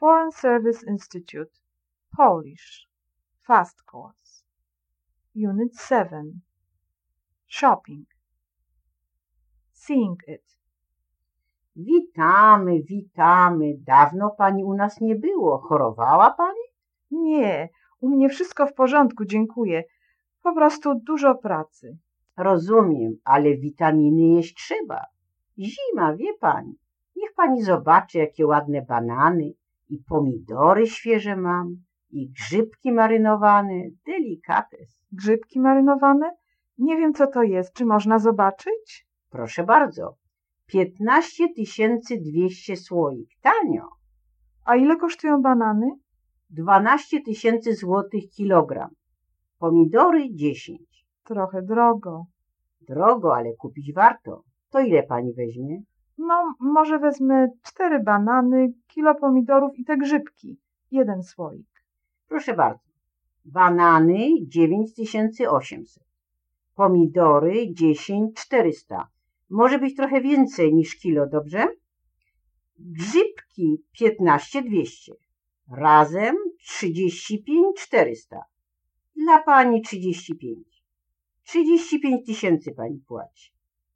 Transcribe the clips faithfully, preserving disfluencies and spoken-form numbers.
Foreign Service Institute, Polish, Fast Course, Unit seven, Shopping, Seeing it. Witamy, witamy. Dawno pani u nas nie było. Chorowała pani? Nie, u mnie wszystko w porządku, dziękuję. Po prostu dużo pracy. Rozumiem, ale witaminy jeść trzeba. Zima, wie pani. Niech pani zobaczy, jakie ładne banany i pomidory świeże mam i grzybki marynowane. Delikates. Grzybki marynowane? Nie wiem, co to jest. Czy można zobaczyć? Proszę bardzo. piętnaście tysięcy dwieście słoik. Tanio. A ile kosztują banany? dwanaście tysięcy złotych kilogram. Pomidory dziesięć. Trochę drogo. Drogo, ale kupić warto. To ile pani weźmie? No, może wezmę cztery banany, kilo pomidorów i te grzybki. Jeden słoik. Proszę bardzo. Banany dziewięć tysięcy osiemset. Pomidory dziesięć tysięcy czterysta. Może być trochę więcej niż kilo, dobrze? Grzybki piętnaście tysięcy dwieście. Razem trzydzieści pięć tysięcy czterysta. Dla pani trzydzieści pięć. trzydzieści pięć tysięcy pani płaci.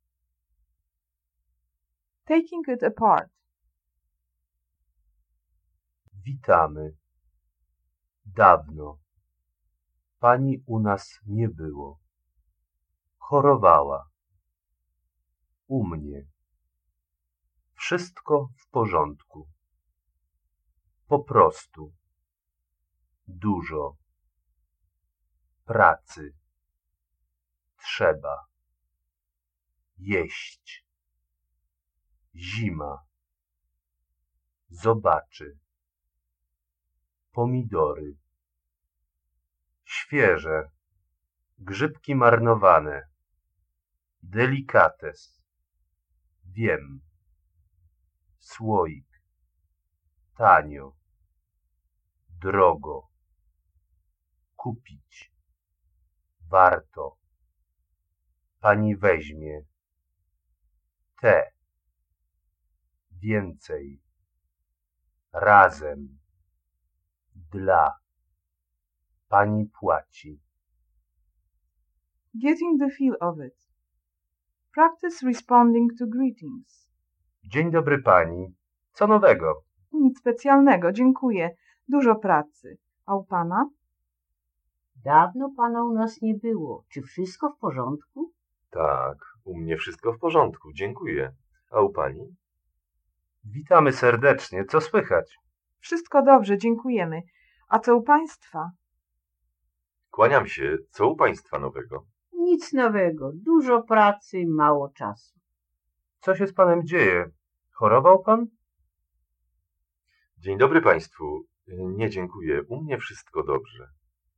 Taking it apart. Witamy. Dawno. Pani u nas nie było. Chorowała. U mnie. Wszystko w porządku. Po prostu. Dużo. Pracy. Trzeba. Jeść. Zima. Zobaczy. Pomidory. Świeże. Grzybki marynowane. Delikates. Wiem. Słoik. Tanio. Drogo. Kupić. Warto. Pani weźmie. Te. Więcej. Razem. Dla. Pani płaci. Getting the feel of it. Practice responding to greetings. Dzień dobry pani. Co nowego? Nic specjalnego, dziękuję. Dużo pracy. A u pana? Dawno pana u nas nie było. Czy wszystko w porządku? Tak, u mnie wszystko w porządku, dziękuję. A u pani? Witamy serdecznie. Co słychać? Wszystko dobrze, dziękujemy. A co u państwa? Kłaniam się. Co u państwa nowego? Nic nowego. Dużo pracy, mało czasu. Co się z panem dzieje? Chorował pan? Dzień dobry państwu. Nie, dziękuję. U mnie wszystko dobrze.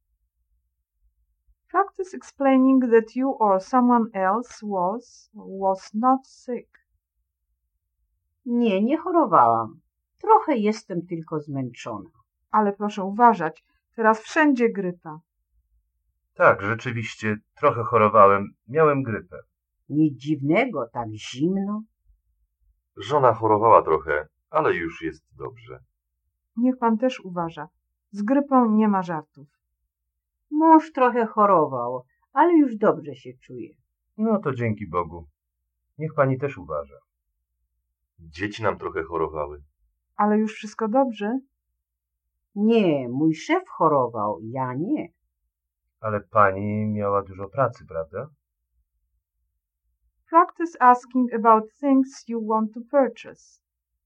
Practice explaining that you or someone else was, was not sick. Nie, nie chorowałam. Trochę jestem tylko zmęczona. Ale proszę uważać, teraz wszędzie grypa. Tak, rzeczywiście, trochę chorowałem. Miałem grypę. Nic dziwnego, tak zimno. Żona chorowała trochę, ale już jest dobrze. Niech pan też uważa. Z grypą nie ma żartów. Mąż trochę chorował, ale już dobrze się czuje. No to dzięki Bogu. Niech pani też uważa. Dzieci nam trochę chorowały. Ale już wszystko dobrze? Nie, mój szef chorował, ja nie. Ale pani miała dużo pracy, prawda? Practice asking about things you want to purchase.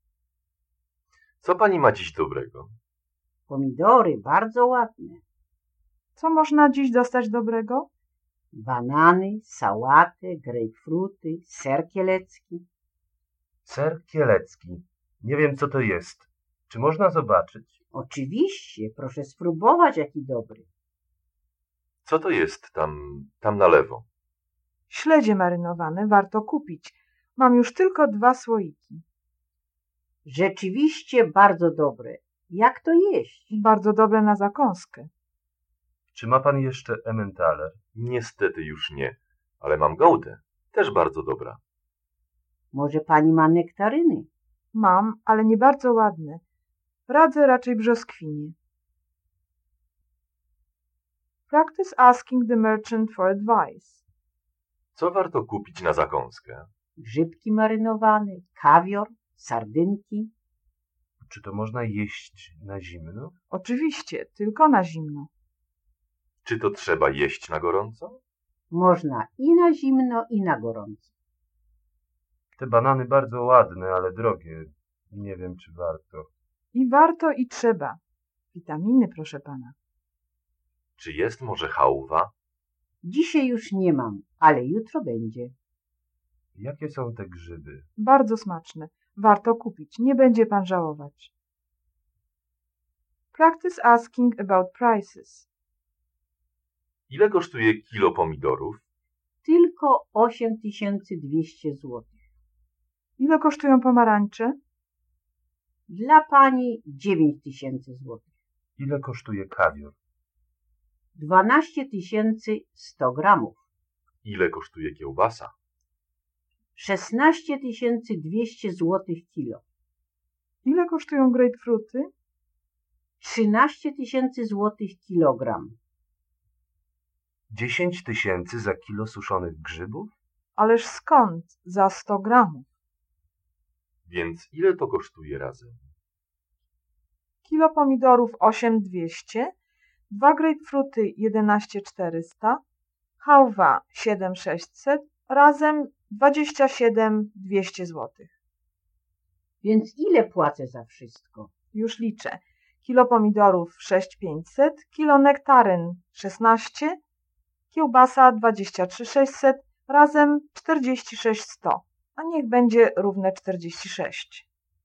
Co pani ma dziś dobrego? Pomidory bardzo ładne. Co można dziś dostać dobrego? Banany, sałatę, grejpfruty, ser kielecki. Ser kielecki. Nie wiem, co to jest. Czy można zobaczyć? Oczywiście, proszę spróbować, jaki dobry. Co to jest tam, tam na lewo? Śledzie marynowane warto kupić. Mam już tylko dwa słoiki. Rzeczywiście bardzo dobre. Jak to jeść? Bardzo dobre na zakąskę. Czy ma pan jeszcze Emmentaler? Niestety już nie, ale mam gołdę. Też bardzo dobra. Może pani ma nektaryny? Mam, ale nie bardzo ładne. radzę raczej brzoskwinie. Practice asking the merchant for advice. Co warto kupić na zakąskę? Grzybki marynowane, kawior, sardynki. Czy to można jeść na zimno? Oczywiście, tylko na zimno. Czy to trzeba jeść na gorąco? Można i na zimno, i na gorąco. Te banany bardzo ładne, ale drogie. Nie wiem, czy warto. I warto i trzeba. Witaminy, proszę pana. Czy jest może chałwa? Dzisiaj już nie mam, ale jutro będzie. Jakie są te grzyby? Bardzo smaczne. Warto kupić. Nie będzie pan żałować. Practice asking about prices. Ile kosztuje kilo pomidorów? Tylko osiem tysięcy dwieście złotych. Ile kosztują pomarańcze? Dla pani dziewięć tysięcy złotych. Ile kosztuje kawior? dwanaście tysięcy sto gramów. Ile kosztuje kiełbasa? szesnaście tysięcy dwieście złotych kilo. Ile kosztują grejpfruty? trzynaście tysięcy złotych kilogram. Dziesięć tysięcy za kilo suszonych grzybów? Ależ skąd? Za sto gramów. Więc ile to kosztuje razem? Kilo pomidorów osiem dwieście, dwa grejpfruty jedenaście czterysta, chałwa siedem sześćset, razem dwadzieścia siedem dwieście złotych. Więc ile płacę za wszystko? Już liczę. Kilo pomidorów sześć pięćset, kilo nektaryn szesnaście, kiełbasa dwadzieścia trzy sześćset, razem czterdzieści sześć sto, a niech będzie równe czterdzieści sześć.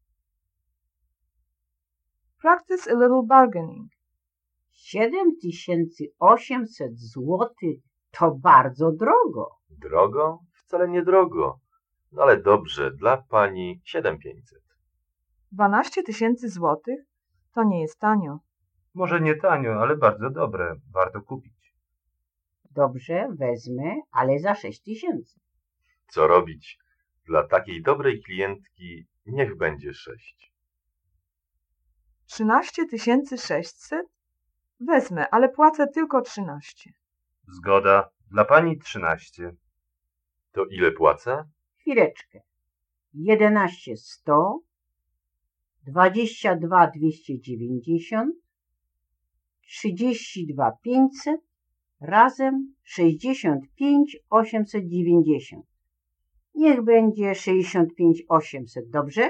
Practice a little bargaining. siedem tysięcy osiemset złotych to bardzo drogo. Drogo? Wcale nie drogo. No ale dobrze, dla pani siedem tysięcy pięćset. dwanaście tysięcy złotych to nie jest tanio. Może nie tanio, ale bardzo dobre. Warto kupić. Dobrze, wezmę, ale za sześć tysięcy. Co robić? Dla takiej dobrej klientki niech będzie sześć. trzynaście tysięcy sześćset? Wezmę, ale płacę tylko trzynaście. Zgoda. Dla pani trzynaście. To ile płacę? Chwileczkę. jedenaście sto, dwadzieścia dwa dwieście dziewięćdziesiąt, trzydzieści dwa pięćset, razem sześćdziesiąt pięć osiemset dziewięćdziesiąt. Niech będzie sześćdziesiąt pięć osiemset, dobrze?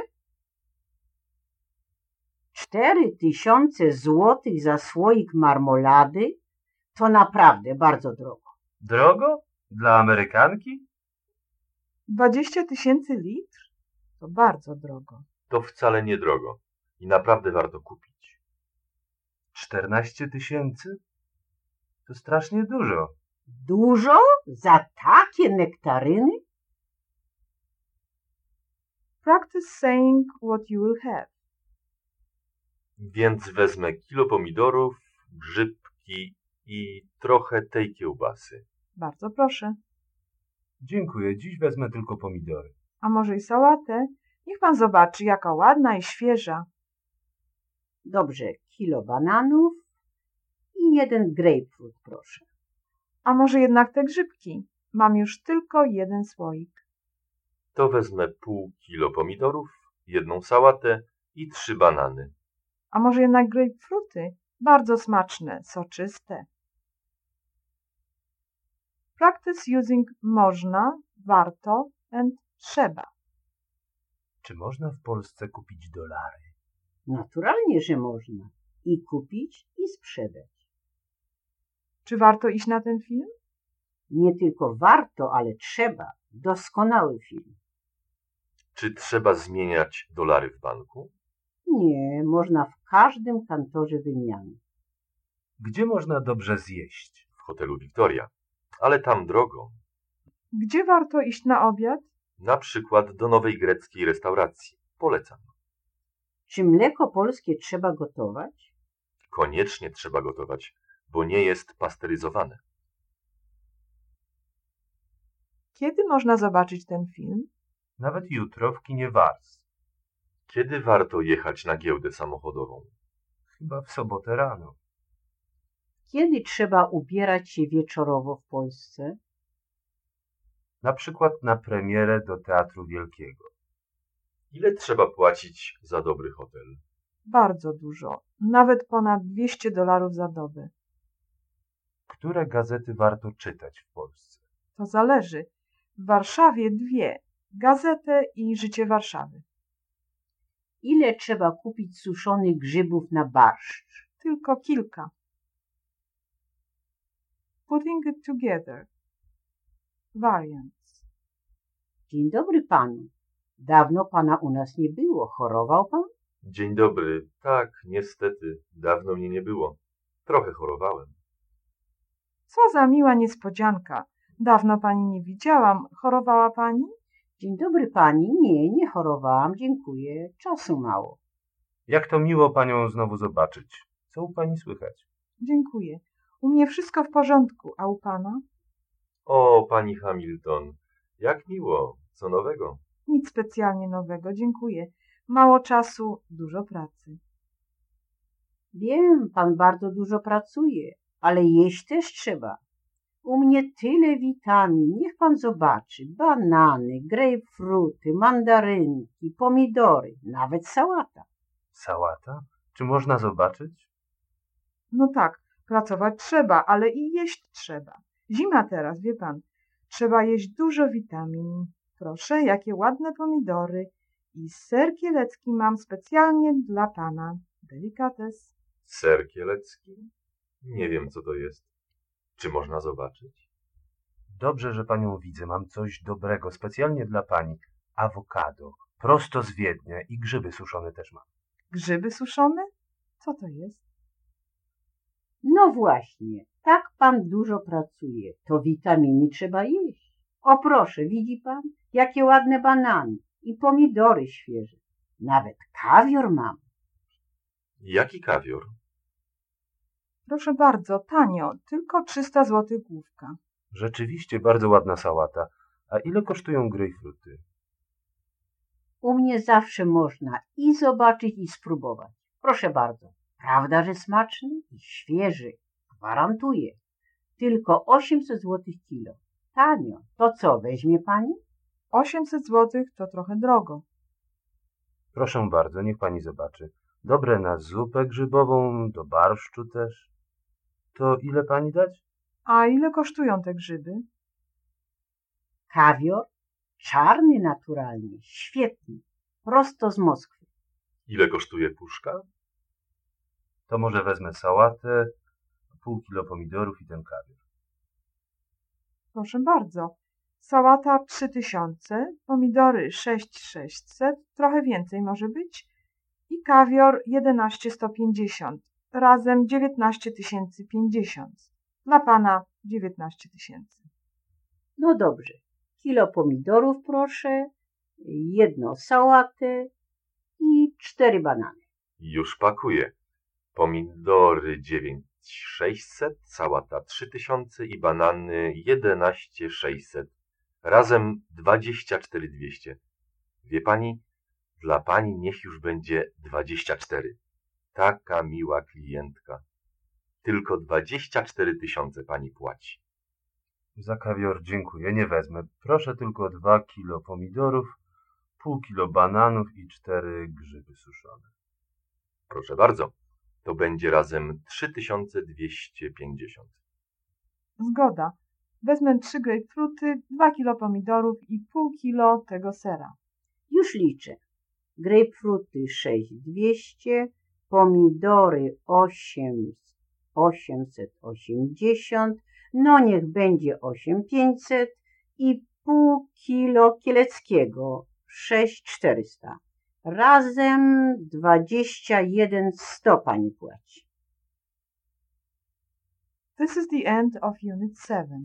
cztery tysiące złotych za słoik marmolady to naprawdę bardzo drogo. Drogo? Dla Amerykanki? dwadzieścia tysięcy litr? To bardzo drogo. To wcale nie drogo i naprawdę warto kupić. Czternaście tysięcy? To strasznie dużo. Dużo? Za takie nektaryny? Practice saying what you will have. Więc wezmę kilo pomidorów, grzybki i trochę tej kiełbasy. Bardzo proszę. Dziękuję. Dziś wezmę tylko pomidory. A może i sałatę? Niech pan zobaczy, jaka ładna i świeża. Dobrze, kilo bananów i jeden grapefruit, proszę. A może jednak te grzybki? Mam już tylko jeden słoik. To wezmę pół kilo pomidorów, jedną sałatę i trzy banany. A może jednak grapefruity? Bardzo smaczne, soczyste. Practice using można, warto and trzeba. Czy można w Polsce kupić dolary? Naturalnie, że można. I kupić, i sprzedać. Czy warto iść na ten film? Nie tylko warto, ale trzeba. Doskonały film. Czy trzeba zmieniać dolary w banku? Nie, można w każdym kantorze wymiany. Gdzie można dobrze zjeść? W hotelu Victoria. Ale tam drogo. Gdzie warto iść na obiad? Na przykład do nowej greckiej restauracji. Polecam. Czy mleko polskie trzeba gotować? Koniecznie trzeba gotować, bo nie jest pasteryzowane. Kiedy można zobaczyć ten film? Nawet jutro w kinie Wars. Kiedy warto jechać na giełdę samochodową? Chyba w sobotę rano. Kiedy trzeba ubierać się wieczorowo w Polsce? Na przykład na premierę do Teatru Wielkiego. Ile trzeba płacić za dobry hotel? Bardzo dużo. Nawet ponad dwieście dolarów za dobę. Które gazety warto czytać w Polsce? To zależy. W Warszawie dwie. Gazetę i Życie Warszawy. Ile trzeba kupić suszonych grzybów na barszcz? Tylko kilka. Putting it together. Variants. Dzień dobry panu. Dawno pana u nas nie było. Chorował pan? Dzień dobry. Tak, niestety, dawno mnie nie było. Trochę chorowałem. Co za miła niespodzianka. Dawno pani nie widziałam. Chorowała pani? Dzień dobry pani. Nie, nie chorowałam. Dziękuję. Czasu mało. Jak to miło panią znowu zobaczyć. Co u pani słychać? Dziękuję. U mnie wszystko w porządku, a u pana? O, pani Hamilton, jak miło. Co nowego? Nic specjalnie nowego, dziękuję. Mało czasu, dużo pracy. Wiem, pan bardzo dużo pracuje, ale jeść też trzeba. U mnie tyle witamin. Niech pan zobaczy. Banany, grejpfruty, mandarynki, pomidory, nawet sałata. Sałata? Czy można zobaczyć? No tak, pracować trzeba, ale i jeść trzeba. Zima teraz, wie pan. Trzeba jeść dużo witamin. Proszę, jakie ładne pomidory. I ser kielecki mam specjalnie dla pana. Delikates. Ser kielecki? Nie wiem, co to jest. Czy można zobaczyć? Dobrze, że panią widzę. Mam coś dobrego, specjalnie dla pani. Awokado. Prosto z Wiednia i grzyby suszone też mam. Grzyby suszone? Co to jest? No właśnie, tak pan dużo pracuje. To witaminy trzeba jeść. O proszę, widzi pan, jakie ładne banany i pomidory świeże. Nawet kawior mam. Jaki kawior? Proszę bardzo, tanio, tylko trzysta złotych główka. Rzeczywiście bardzo ładna sałata. A ile kosztują grejpfruty? U mnie zawsze można i zobaczyć, i spróbować. Proszę bardzo, prawda, że smaczny i świeży. Gwarantuję. Tylko osiemset złotych kilo. Tanio. To co, weźmie pani? osiemset złotych to trochę drogo. Proszę bardzo, niech pani zobaczy. Dobre na zupę grzybową, do barszczu też. To ile pani dać? A ile kosztują te grzyby? Kawior? Czarny naturalnie. Świetny. Prosto z Moskwy. Ile kosztuje puszka? To może wezmę sałatę, pół kilo pomidorów i ten kawior. Proszę bardzo. Sałata trzy tysiące, pomidory sześć tysięcy sześćset, trochę więcej może być i kawior jedenaście tysięcy sto pięćdziesiąt, razem dziewiętnaście tysięcy pięćdziesiąt. Dla pana dziewiętnaście tysięcy. No dobrze. Kilo pomidorów proszę, jedną sałatę i cztery banany. Już pakuję. Pomidory dziewięć tysięcy sześćset, sałata trzy tysiące i banany jedenaście tysięcy sześćset. Razem dwadzieścia cztery tysiące dwieście. Wie pani, dla pani niech już będzie dwadzieścia cztery. Taka miła klientka. Tylko dwadzieścia cztery tysiące pani płaci. Za kawior dziękuję, nie wezmę. Proszę tylko dwa kilo pomidorów, pół kilo bananów i cztery grzyby suszone. Proszę bardzo. To będzie razem trzy tysiące dwieście pięćdziesiąt. Zgoda. Wezmę trzy grejpfruty, dwa kilo pomidorów i pół kilo tego sera. Już liczę. Grejpfruty sześć tysięcy dwieście, pomidory osiemset osiemdziesiąt, no niech będzie osiem tysięcy pięćset i pół kilo kieleckiego sześć tysięcy czterysta. Razem dwadzieścia jeden tysięcy sto pani płaci. This is the end of Unit seven.